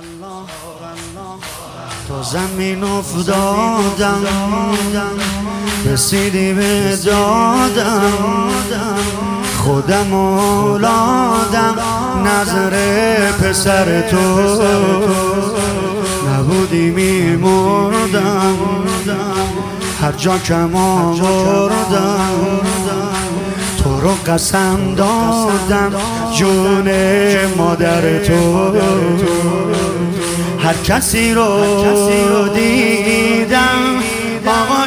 تا زمین افتادم رسیدی به دادم، خودم اولادم نظر پسر تو نبودی میمردم، هر جا کم آوردم تو رو قسم دادم جون مادر تو، هر کسی رو دیدم آقا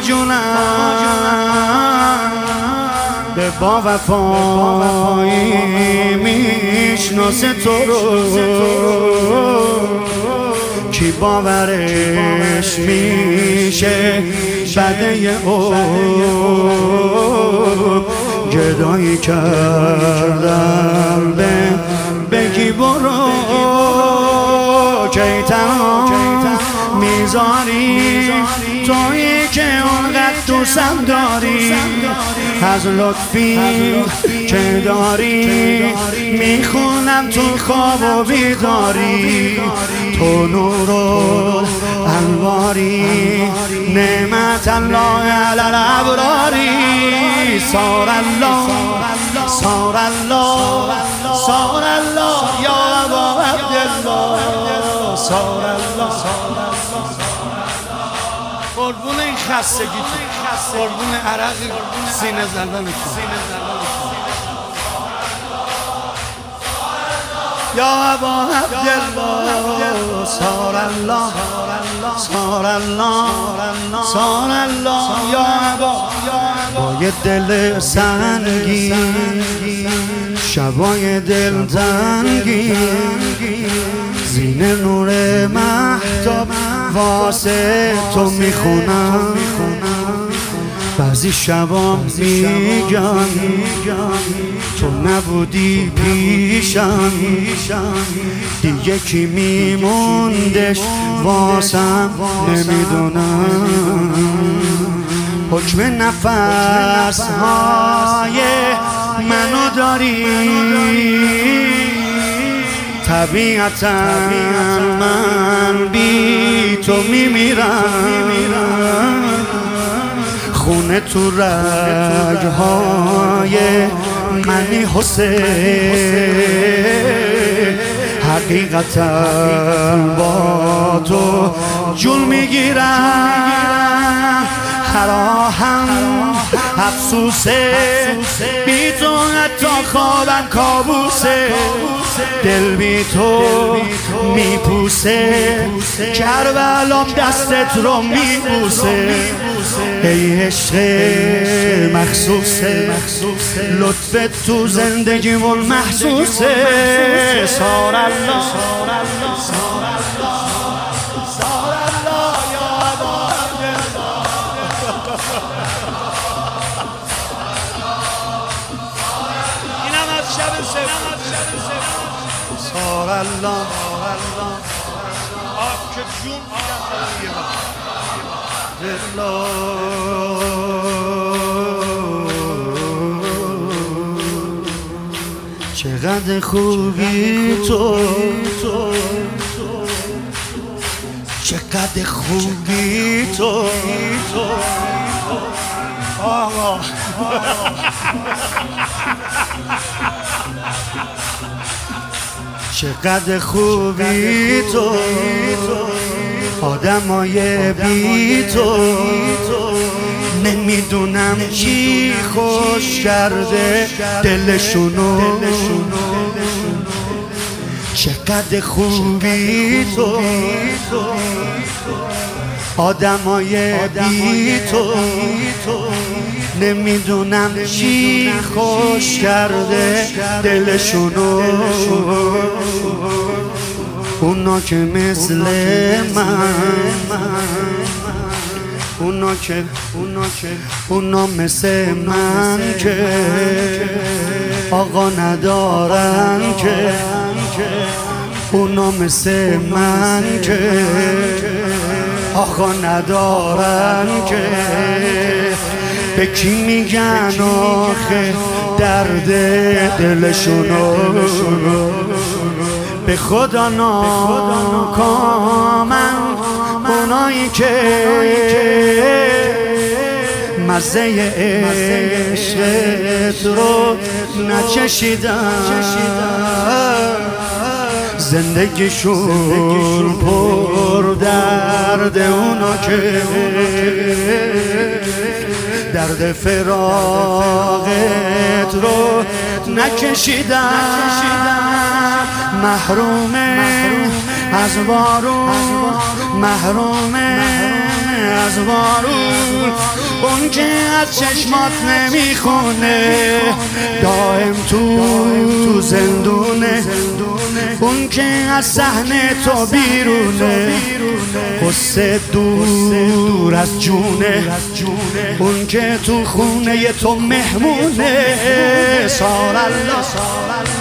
جونم به با وفایی میشناسه تو رو، کی باورش میشه بده او گدایی کردم بگی برو کی تنها میذاری تویی که اونقدر دوستم داری، از لطفی که داری میخونم تو خواب و بیداری، تو نور انواری نعمت الله علی الابراری، صار الله صار الله صار الله یا ابا عبدالله، صار الله قربون این خستگیتون، قربون عرق سینه زدنتون، یا ابا عبدالله، صار الله صار الله صار الله یا ابا، با یه دل سنگین شبای دل تنگین زینه نور مهتاب واسه تو میخونم، بعضی شبا میگم تو نبودی پیشم، دیگه کی میموندش واسم نمیدونم، حکم نفس های منو داری، طبیعتا من بی تو میمیرم، خونه تو رگهای منی حسین، حقیقتا با تو جون میگیرم، هر آهم افسوسه بی تو حتی خوابم کابوسه، دل بی تو میپوسه کربلام دستت رو میبوسه، ای عشق مخصوصه لطفت تو زندگیمون محسوسه، صار الله صار الله صار الله صار الله یا ابا عبدالله، اینم از شب سفر، صار الله آب که جون چقدر خوبی تو، چقدر خوبی تو آقا، چقدر خوبی تو، آدمای بی تو نمیدونم چی خوش کرده دلشونو، چقدر خوبی تو، آدمای بی تو نمیدونم چی خوش کرده دلشونو، اونا که مثل اونا مثل من که آقا ندارن که، اونا مثل من که آقا ندارن که، به کی میگن آخه درد دلشونو، به خدا ناکامن اونایی که مزه عشقت رو نچشیدن، زندگیشون پر درد، اونا که درد فراقت رو نکشیدن، محروم از بارون، محروم از بارون، اون که از چشمات نمیخونه دائم تو زندونه، اون که از صحنه تو بیرونه قصه دور از جونه، اون که تو خونه تو مهمونه. سال الله